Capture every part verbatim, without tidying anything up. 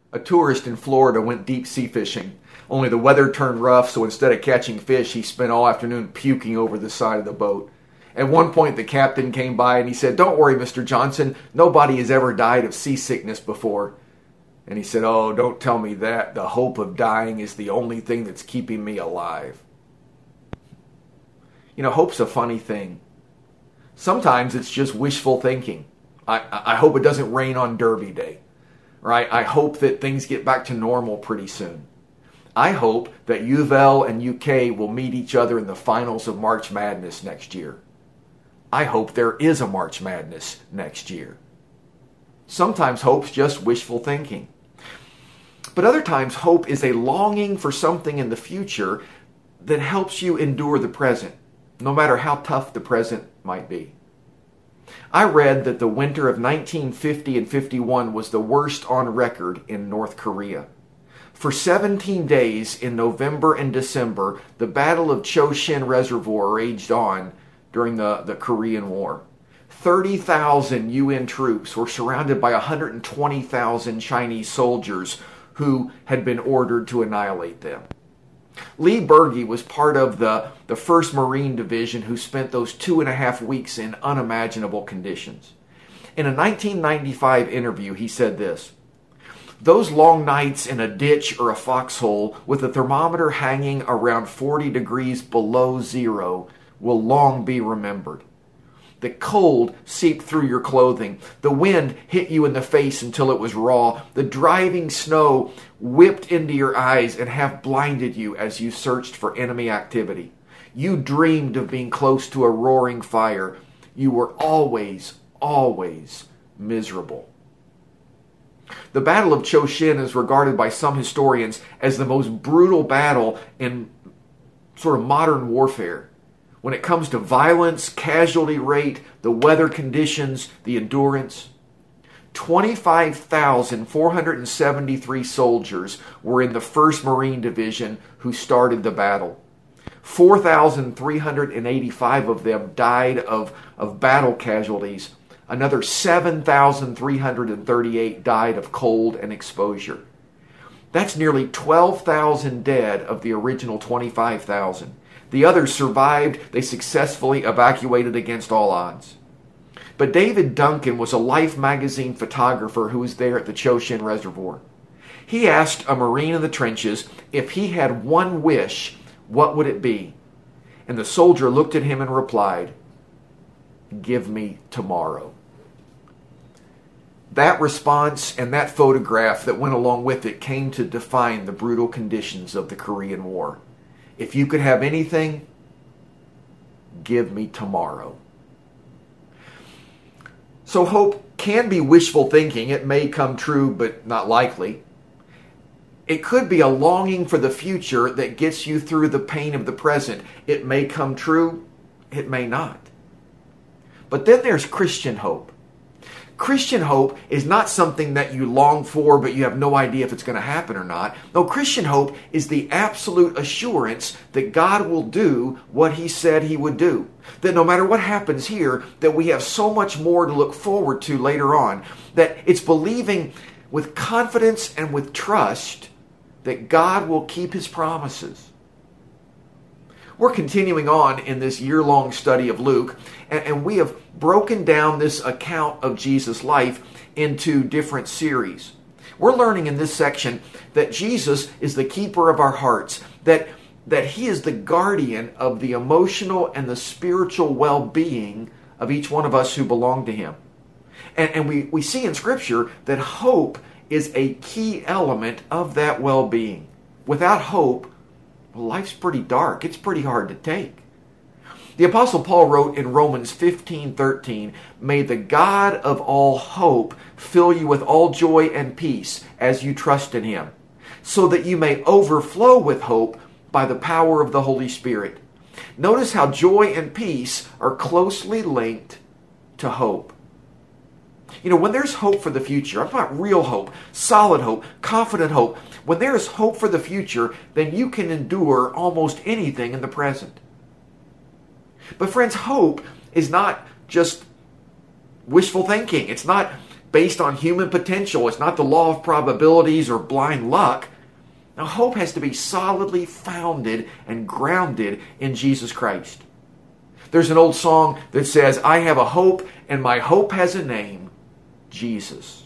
A tourist in Florida went deep sea fishing, only the weather turned rough, so instead of catching fish, he spent all afternoon puking over the side of the boat. At one point, the captain came by and he said, "Don't worry, Mister Johnson, nobody has ever died of seasickness before." And he said, "Oh, don't tell me that. The hope of dying is the only thing that's keeping me alive." You know, hope's a funny thing. Sometimes it's just wishful thinking. I, I hope it doesn't rain on Derby Day. Right? I hope that things get back to normal pretty soon. I hope that U of L and U K will meet each other in the finals of March Madness next year. I hope there is a March Madness next year. Sometimes hope's just wishful thinking. But other times hope is a longing for something in the future that helps you endure the present, no matter how tough the present might be. I read that the winter of nineteen fifty and fifty-one was the worst on record in North Korea. For seventeen days in November and December, the Battle of Choshin Reservoir raged on during the, the Korean War. thirty thousand U N troops were surrounded by one hundred twenty thousand Chinese soldiers who had been ordered to annihilate them. Lee Berge was part of the, the first Marine Division who spent those two and a half weeks in unimaginable conditions. In a nineteen ninety-five interview, he said this: "Those long nights in a ditch or a foxhole with the thermometer hanging around forty degrees below zero will long be remembered. The cold seeped through your clothing. The wind hit you in the face until it was raw. The driving snow whipped into your eyes and half blinded you as you searched for enemy activity. You dreamed of being close to a roaring fire. You were always, always miserable." The Battle of Choshin is regarded by some historians as the most brutal battle in sort of modern warfare. When it comes to violence, casualty rate, the weather conditions, the endurance, twenty-five thousand four hundred seventy-three soldiers were in the first Marine Division who started the battle. four thousand three hundred eighty-five of them died of, of battle casualties. Another seven thousand three hundred thirty-eight died of cold and exposure. That's nearly twelve thousand dead of the original twenty-five thousand. The others survived. They successfully evacuated against all odds. But David Duncan was a Life magazine photographer who was there at the Choshin Reservoir. He asked a Marine in the trenches if he had one wish, what would it be? And the soldier looked at him and replied, "Give me tomorrow." That response and that photograph that went along with it came to define the brutal conditions of the Korean War. If you could have anything, give me tomorrow. So hope can be wishful thinking. It may come true, but not likely. It could be a longing for the future that gets you through the pain of the present. It may come true, it may not. But then there's Christian hope. Christian hope is not something that you long for, but you have no idea if it's going to happen or not. No, Christian hope is the absolute assurance that God will do what He said He would do. That no matter what happens here, that we have so much more to look forward to later on. That it's believing with confidence and with trust that God will keep His promises. We're continuing on in this year-long study of Luke, and, and we have broken down this account of Jesus' life into different series. We're learning in this section that Jesus is the keeper of our hearts, that, that He is the guardian of the emotional and the spiritual well-being of each one of us who belong to Him. And, and we, we see in Scripture that hope is a key element of that well-being. Without hope, well, life's pretty dark. It's pretty hard to take. The Apostle Paul wrote in Romans fifteen thirteen, "May the God of all hope fill you with all joy and peace as you trust in Him, so that you may overflow with hope by the power of the Holy Spirit." Notice how joy and peace are closely linked to hope. You know, when there's hope for the future, I'm talking about real hope, solid hope, confident hope. When there is hope for the future, then you can endure almost anything in the present. But friends, hope is not just wishful thinking. It's not based on human potential. It's not the law of probabilities or blind luck. Now, hope has to be solidly founded and grounded in Jesus Christ. There's an old song that says, I have a hope, and my hope has a name, Jesus.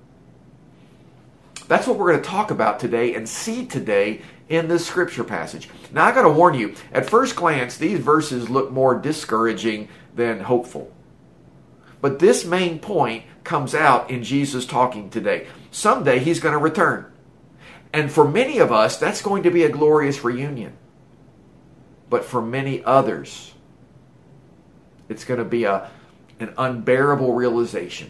That's what we're going to talk about today and see today in this scripture passage. Now, I got to warn you, at first glance, these verses look more discouraging than hopeful. But this main point comes out in Jesus talking today. Someday he's going to return. And for many of us, that's going to be a glorious reunion. But for many others, it's going to be a, an unbearable realization.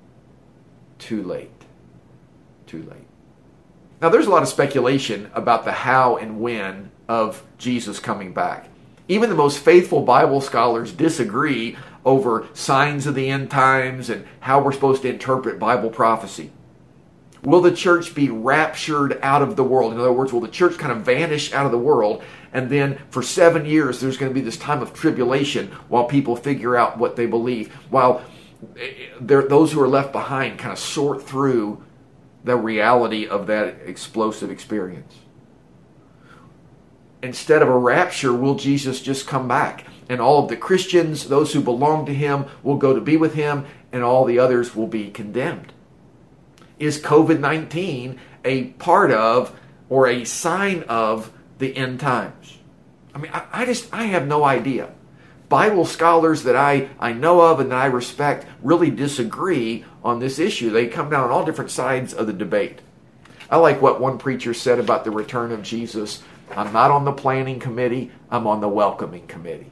Too late. Too late. Now, there's a lot of speculation about the how and when of Jesus coming back. Even the most faithful Bible scholars disagree over signs of the end times and how we're supposed to interpret Bible prophecy. Will the church be raptured out of the world? In other words, will the church kind of vanish out of the world? And then for seven years, there's going to be this time of tribulation while people figure out what they believe. While those who are left behind kind of sort through the reality of that explosive experience. Instead of a rapture, will Jesus just come back? And all of the Christians, those who belong to him, will go to be with him, and all the others will be condemned. Is covid nineteen a part of or a sign of the end times? I mean, I, I just, I have no idea. Bible scholars that I, I know of and that I respect really disagree on this issue. They come down on all different sides of the debate. I like what one preacher said about the return of Jesus. I'm not on the planning committee, I'm on the welcoming committee.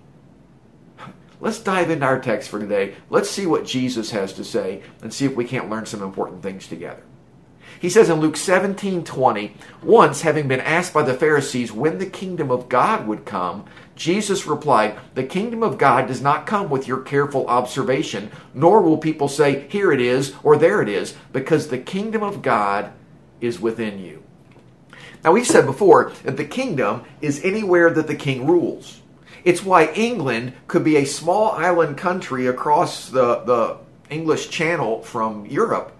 Let's dive into our text for today. Let's see what Jesus has to say and see if we can't learn some important things together. He says in Luke seventeen twenty, once having been asked by the Pharisees when the kingdom of God would come, Jesus replied, the kingdom of God does not come with your careful observation, nor will people say, here it is, or there it is, because the kingdom of God is within you. Now, we've said before that the kingdom is anywhere that the king rules. It's why England could be a small island country across the, the English Channel from Europe.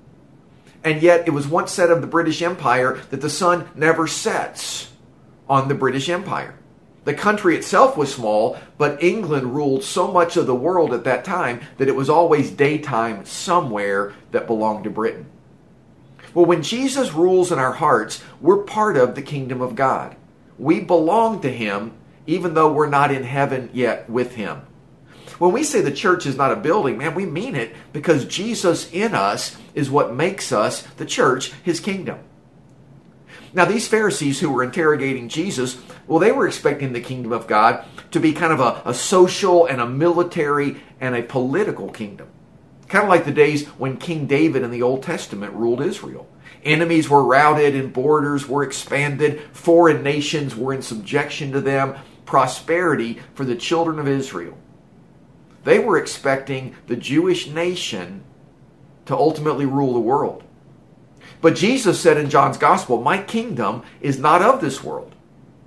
And yet it was once said of the British Empire that the sun never sets on the British Empire. The country itself was small, but England ruled so much of the world at that time that it was always daytime somewhere that belonged to Britain. Well, when Jesus rules in our hearts, we're part of the kingdom of God. We belong to him, even though we're not in heaven yet with him. When we say the church is not a building, man, we mean it because Jesus in us is what makes us, the church, his kingdom. Now, these Pharisees who were interrogating Jesus, well, they were expecting the kingdom of God to be kind of a, a social and a military and a political kingdom. Kind of like the days when King David in the Old Testament ruled Israel. Enemies were routed and borders were expanded. Foreign nations were in subjection to them. Prosperity for the children of Israel. They were expecting the Jewish nation to ultimately rule the world. But Jesus said in John's Gospel, my kingdom is not of this world.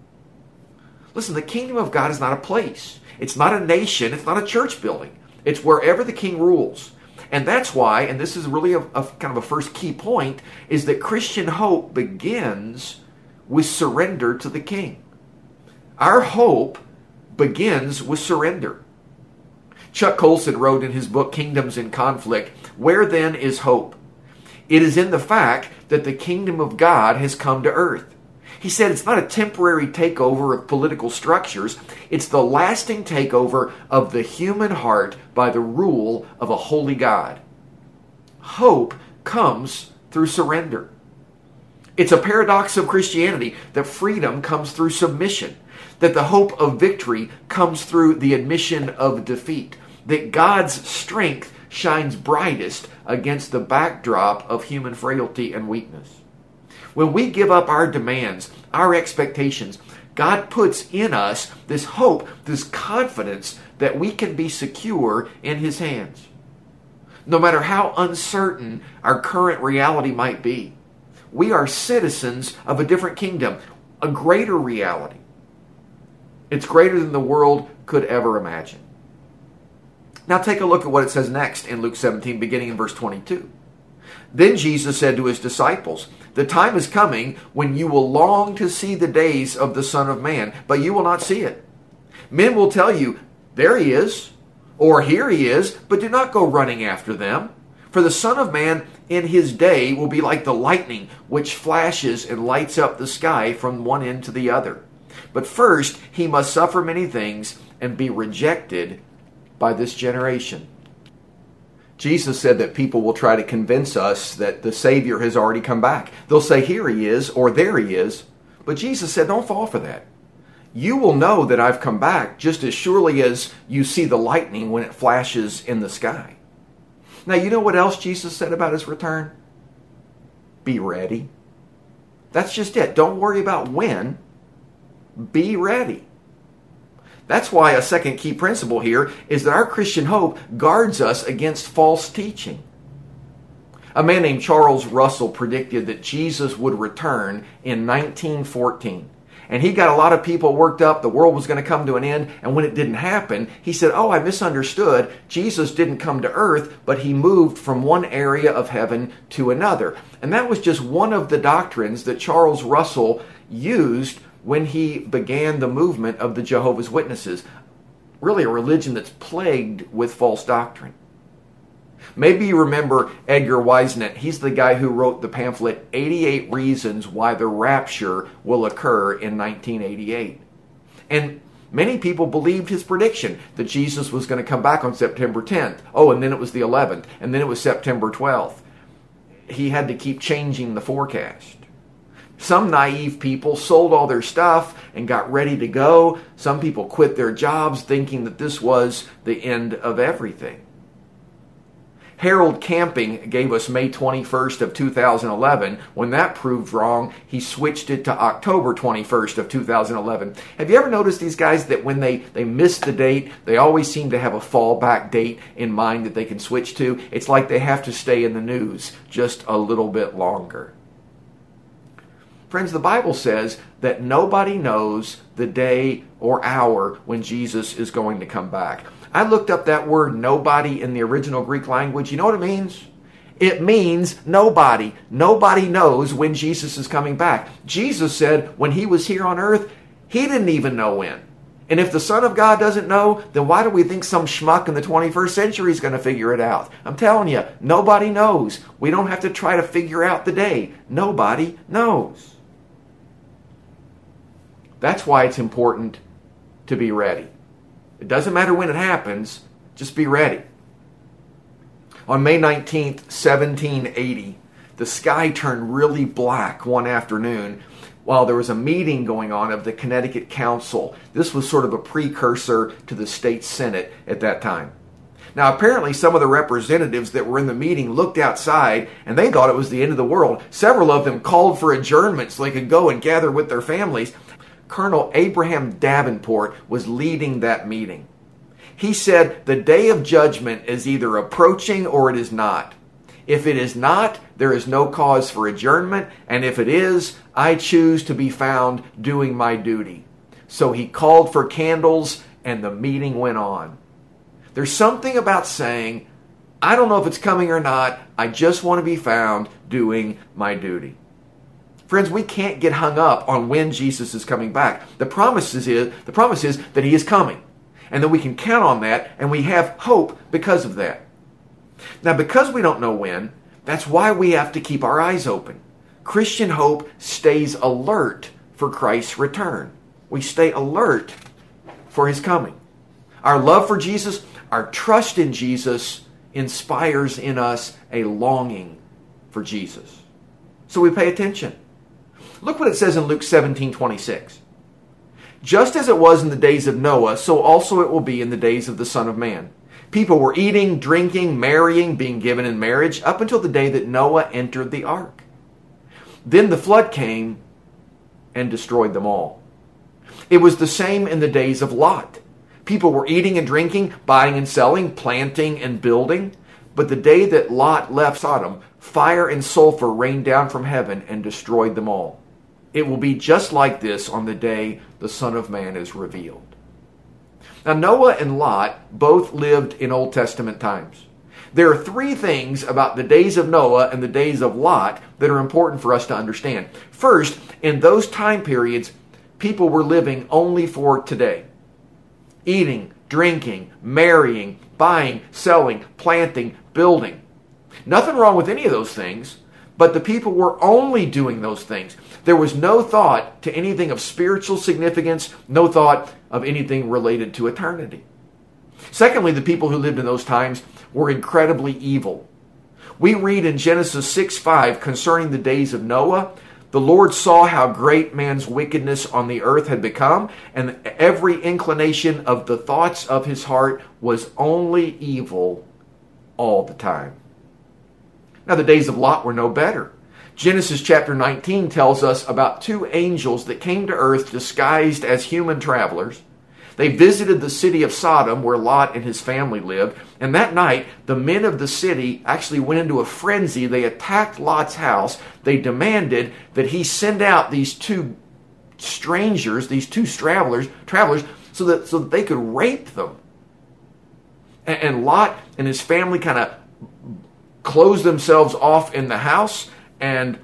Listen, the kingdom of God is not a place. It's not a nation. It's not a church building. It's wherever the king rules. And that's why, and this is really a, a kind of a first key point, is that Christian hope begins with surrender to the king. Our hope begins with surrender. Chuck Colson wrote in his book, Kingdoms in Conflict, where then is hope? It is in the fact that the kingdom of God has come to earth. He said it's not a temporary takeover of political structures. It's the lasting takeover of the human heart by the rule of a holy God. Hope comes through surrender. It's a paradox of Christianity that freedom comes through submission, that the hope of victory comes through the admission of defeat, that God's strength shines brightest against the backdrop of human frailty and weakness. When we give up our demands, our expectations, God puts in us this hope, this confidence that we can be secure in his hands. No matter how uncertain our current reality might be, we are citizens of a different kingdom, a greater reality. It's greater than the world could ever imagine. Now take a look at what it says next in Luke seventeen, beginning in verse twenty-two. Then Jesus said to his disciples, "The time is coming when you will long to see the days of the Son of Man, but you will not see it. Men will tell you, 'There he is,' or 'Here he is,' but do not go running after them. For the Son of Man in his day will be like the lightning, which flashes and lights up the sky from one end to the other. But first he must suffer many things and be rejected by this generation." Jesus said that people will try to convince us that the Savior has already come back. They'll say, "Here he is," or "There he is." But Jesus said, don't fall for that. You will know that I've come back just as surely as you see the lightning when it flashes in the sky. Now, you know what else Jesus said about his return? Be ready. That's just it. Don't worry about when. Be ready. That's why a second key principle here is that our Christian hope guards us against false teaching. A man named Charles Russell predicted that Jesus would return in nineteen fourteen. And he got a lot of people worked up. The world was going to come to an end. And when it didn't happen, he said, oh, I misunderstood. Jesus didn't come to earth, but he moved from one area of heaven to another. And that was just one of the doctrines that Charles Russell used when he began the movement of the Jehovah's Witnesses. Really a religion that's plagued with false doctrine. Maybe you remember Edgar Whisenant. He's the guy who wrote the pamphlet eighty-eight Reasons Why the Rapture Will Occur in nineteen eighty-eight. And many people believed his prediction that Jesus was going to come back on September tenth. Oh, and then it was the eleventh. And then it was September twelfth. He had to keep changing the forecast. Some naive people sold all their stuff and got ready to go. Some people quit their jobs thinking that this was the end of everything. Harold Camping gave us May twenty-first of two thousand eleven. When that proved wrong, he switched it to October twenty-first of two thousand eleven. Have you ever noticed these guys that when they, they miss the date, they always seem to have a fallback date in mind that they can switch to? It's like they have to stay in the news just a little bit longer. Friends, the Bible says that nobody knows the day or hour when Jesus is going to come back. I looked up that word nobody in the original Greek language. You know what it means? It means nobody. Nobody knows when Jesus is coming back. Jesus said when he was here on earth, he didn't even know when. And if the Son of God doesn't know, then why do we think some schmuck in the twenty-first century is going to figure it out? I'm telling you, nobody knows. We don't have to try to figure out the day. Nobody knows. That's why it's important to be ready. It doesn't matter when it happens, just be ready. On May nineteenth, seventeen eighty, the sky turned really black one afternoon while there was a meeting going on of the Connecticut Council. This was sort of a precursor to the state Senate at that time. Now, apparently some of the representatives that were in the meeting looked outside and they thought it was the end of the world. Several of them called for adjournment so they could go and gather with their families. Colonel Abraham Davenport was leading that meeting. He said, the day of judgment is either approaching or it is not. If it is not, there is no cause for adjournment, and if it is, I choose to be found doing my duty. So he called for candles, and the meeting went on. There's something about saying, I don't know if it's coming or not, I just want to be found doing my duty. Friends, we can't get hung up on when Jesus is coming back. The promise is, the promise is that he is coming, and that we can count on that, and we have hope because of that. Now, because we don't know when, that's why we have to keep our eyes open. Christian hope stays alert for Christ's return. We stay alert for his coming. Our love for Jesus, our trust in Jesus, inspires in us a longing for Jesus. So we pay attention. Look what it says in Luke seventeen twenty-six. Just as it was in the days of Noah, so also it will be in the days of the Son of Man. People were eating, drinking, marrying, being given in marriage, up until the day that Noah entered the ark. Then the flood came and destroyed them all. It was the same in the days of Lot. People were eating and drinking, buying and selling, planting and building. But the day that Lot left Sodom, fire and sulfur rained down from heaven and destroyed them all. It will be just like this on the day the Son of Man is revealed. Now, Noah and Lot both lived in Old Testament times. There are three things about the days of Noah and the days of Lot that are important for us to understand. First, in those time periods, people were living only for today. Eating, drinking, marrying, buying, selling, planting, building. Nothing wrong with any of those things, but the people were only doing those things. There was no thought to anything of spiritual significance, no thought of anything related to eternity. Secondly, the people who lived in those times were incredibly evil. We read in Genesis six five concerning the days of Noah, the Lord saw how great man's wickedness on the earth had become, and every inclination of the thoughts of his heart was only evil all the time. Now, the days of Lot were no better. Genesis chapter nineteen tells us about two angels that came to earth disguised as human travelers. They visited the city of Sodom where Lot and his family lived, and that night the men of the city actually went into a frenzy. They attacked Lot's house. They demanded that he send out these two strangers, these two travelers, travelers, so that so that they could rape them. And, and Lot and his family kind of closed themselves off in the house, and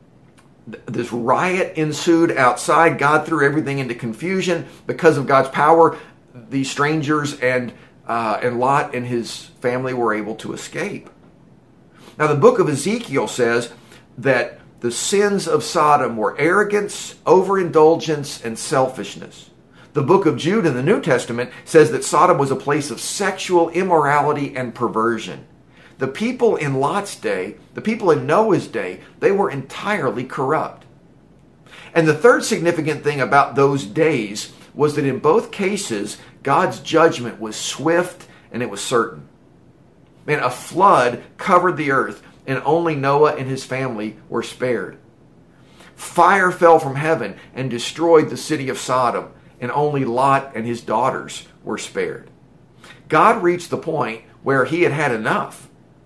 this riot ensued outside. God threw everything into confusion. Because of God's power, these strangers and uh, and Lot and his family were able to escape. Now, the book of Ezekiel says that the sins of Sodom were arrogance, overindulgence, and selfishness. The book of Jude in the New Testament says that Sodom was a place of sexual immorality and perversion. The people in Lot's day, the people in Noah's day, they were entirely corrupt. And the third significant thing about those days was that in both cases, God's judgment was swift and it was certain. Man, a flood covered the earth and only Noah and his family were spared. Fire fell from heaven and destroyed the city of Sodom, and only Lot and his daughters were spared. God reached the point where he had had enough.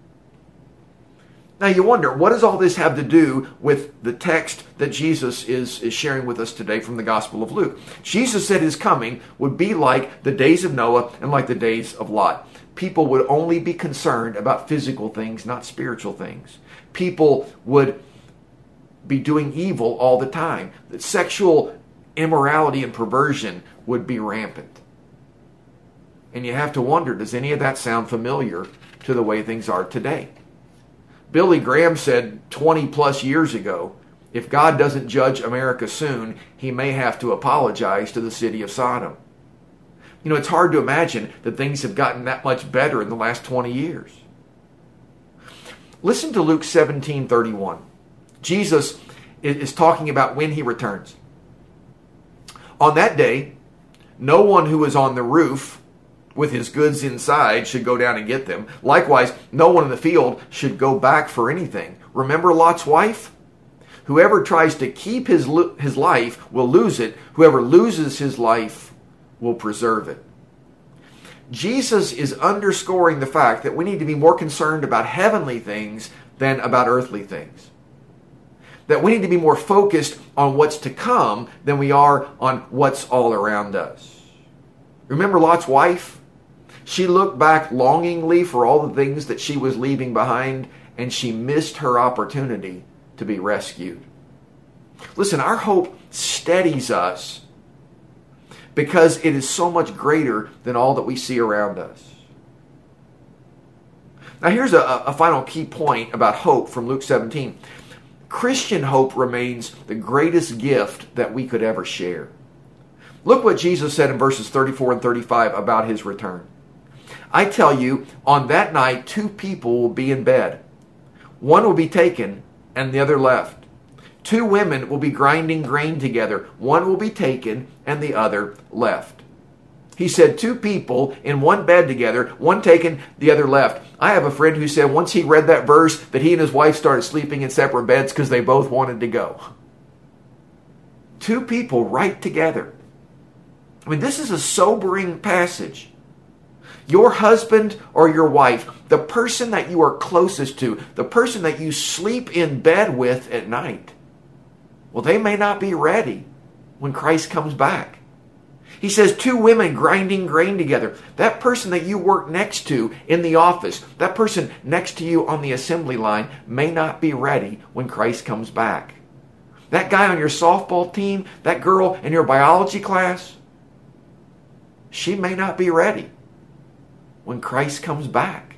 Now you wonder, what does all this have to do with the text that Jesus is, is sharing with us today from the Gospel of Luke? Jesus said his coming would be like the days of Noah and like the days of Lot. People would only be concerned about physical things, not spiritual things. People would be doing evil all the time. That sexual immorality and perversion would be rampant. And you have to wonder, does any of that sound familiar to the way things are today? Billy Graham said twenty plus years ago, if God doesn't judge America soon, he may have to apologize to the city of Sodom. You know, it's hard to imagine that things have gotten that much better in the last twenty years. Listen to Luke seventeen thirty-one. Jesus is talking about when he returns. On that day, no one who is on the roof with his goods inside should go down and get them. Likewise, no one in the field should go back for anything. Remember Lot's wife? Whoever tries to keep his, his life will lose it. Whoever loses his life will preserve it. Jesus is underscoring the fact that we need to be more concerned about heavenly things than about earthly things. That we need to be more focused on what's to come than we are on what's all around us. Remember Lot's wife? She looked back longingly for all the things that she was leaving behind, and she missed her opportunity to be rescued. Listen, our hope steadies us because it is so much greater than all that we see around us. Now here's a, a final key point about hope from Luke seventeen. Christian hope remains the greatest gift that we could ever share. Look what Jesus said in verses thirty-four and thirty-five about his return. I tell you, on that night, two people will be in bed. One will be taken and the other left. Two women will be grinding grain together. One will be taken and the other left. He said two people in one bed together, one taken, the other left. I have a friend who said once he read that verse that he and his wife started sleeping in separate beds because they both wanted to go. Two people right together. I mean, this is a sobering passage. Your husband or your wife, the person that you are closest to, the person that you sleep in bed with at night, well, they may not be ready when Christ comes back. He says two women grinding grain together. That person that you work next to in the office, that person next to you on the assembly line may not be ready when Christ comes back. That guy on your softball team, that girl in your biology class, she may not be ready when Christ comes back.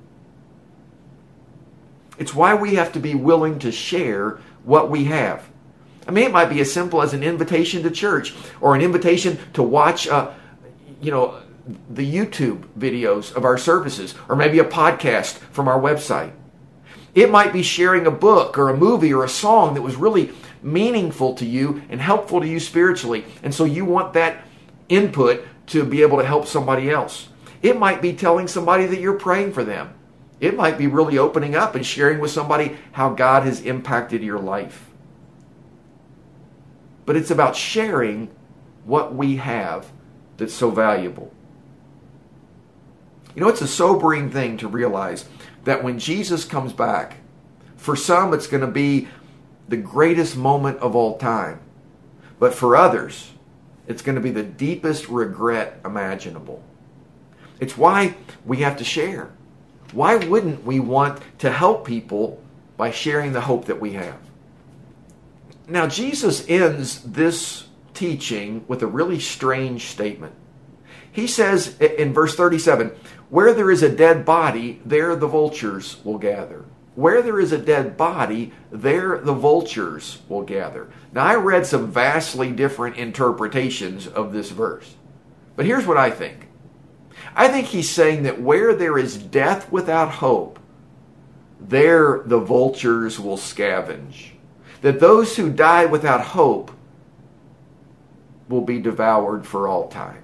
It's why we have to be willing to share what we have. I mean, it might be as simple as an invitation to church or an invitation to watch, uh, you know, the YouTube videos of our services, or maybe a podcast from our website. It might be sharing a book or a movie or a song that was really meaningful to you and helpful to you spiritually, and so you want that input to be able to help somebody else. It might be telling somebody that you're praying for them. It might be really opening up and sharing with somebody how God has impacted your life. But it's about sharing what we have that's so valuable. You know, it's a sobering thing to realize that when Jesus comes back, for some it's going to be the greatest moment of all time. But for others, it's going to be the deepest regret imaginable. It's why we have to share. Why wouldn't we want to help people by sharing the hope that we have? Now, Jesus ends this teaching with a really strange statement. He says in verse thirty-seven, where there is a dead body, there the vultures will gather. Where there is a dead body, there the vultures will gather. Now, I read some vastly different interpretations of this verse. But here's what I think. I think he's saying that where there is death without hope, there the vultures will scavenge. That those who die without hope will be devoured for all time.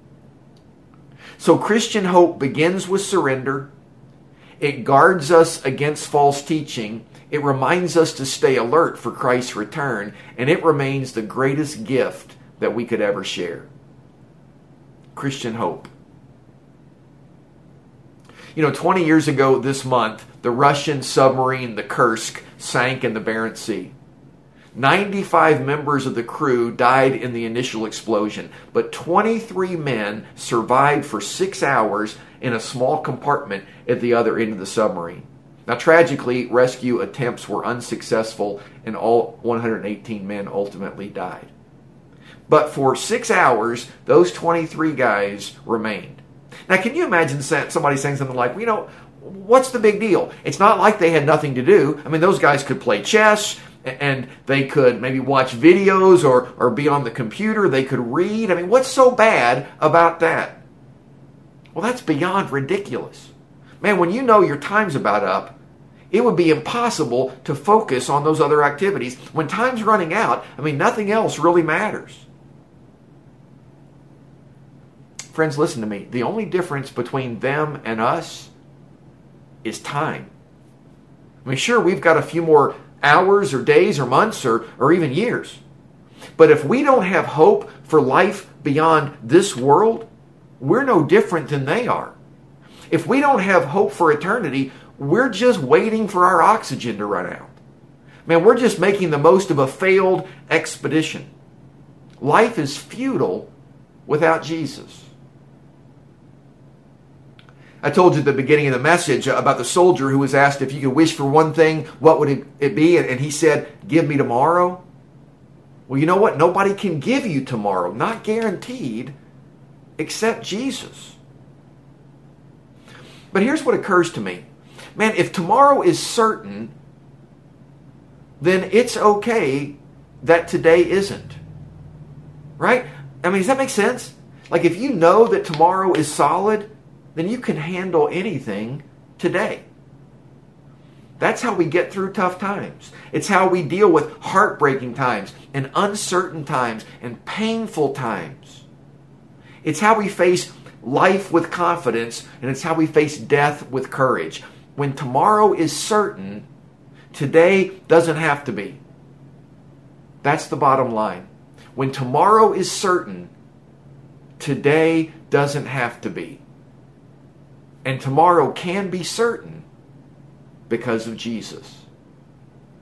So Christian hope begins with surrender. It guards us against false teaching. It reminds us to stay alert for Christ's return. And it remains the greatest gift that we could ever share. Christian hope. You know, twenty years ago this month, the Russian submarine, the Kursk, sank in the Barents Sea. ninety-five members of the crew died in the initial explosion, but twenty-three men survived for six hours in a small compartment at the other end of the submarine. Now, tragically, rescue attempts were unsuccessful and all one hundred eighteen men ultimately died. But for six hours, those twenty-three guys remained. Now, can you imagine somebody saying something like, well, you know, what's the big deal? It's not like they had nothing to do. I mean, those guys could play chess, and they could maybe watch videos or, or be on the computer. They could read. I mean, what's so bad about that? Well, that's beyond ridiculous. Man, when you know your time's about up, it would be impossible to focus on those other activities. When time's running out, I mean, nothing else really matters. Friends, listen to me. The only difference between them and us is time. I mean, sure, we've got a few more hours or days or months or, or even years. But if we don't have hope for life beyond this world, we're no different than they are. If we don't have hope for eternity, we're just waiting for our oxygen to run out. Man, we're just making the most of a failed expedition. Life is futile without Jesus. I told you at the beginning of the message about the soldier who was asked if you could wish for one thing, what would it, it be? And he said, give me tomorrow. Well, you know what? Nobody can give you tomorrow, not guaranteed, except Jesus. But here's what occurs to me. Man, if tomorrow is certain, then it's okay that today isn't. Right? I mean, does that make sense? Like if you know that tomorrow is solid, then you can handle anything today. That's how we get through tough times. It's how we deal with heartbreaking times and uncertain times and painful times. It's how we face life with confidence, and it's how we face death with courage. When tomorrow is certain, today doesn't have to be. That's the bottom line. When tomorrow is certain, today doesn't have to be. And tomorrow can be certain because of Jesus.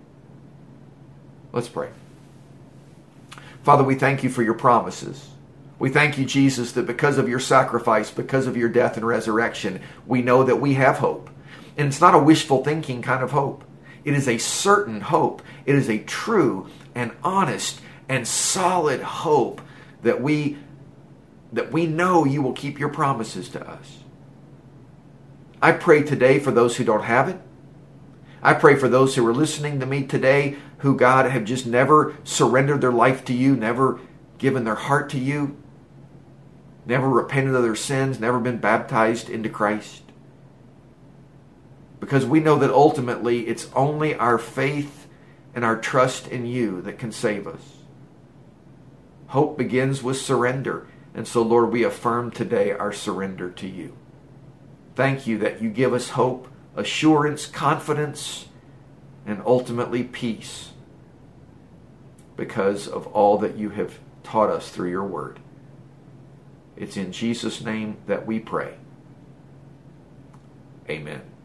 Let's pray. Father, we thank you for your promises. We thank you, Jesus, that because of your sacrifice, because of your death and resurrection, we know that we have hope. And it's not a wishful thinking kind of hope. It is a certain hope. It is a true and honest and solid hope that we, that we know you will keep your promises to us. I pray today for those who don't have it. I pray for those who are listening to me today who, God, have just never surrendered their life to you, never given their heart to you, never repented of their sins, never been baptized into Christ. Because we know that ultimately it's only our faith and our trust in you that can save us. Hope begins with surrender. And so, Lord, we affirm today our surrender to you. Thank you that you give us hope, assurance, confidence, and ultimately peace because of all that you have taught us through your word. It's in Jesus' name that we pray. Amen.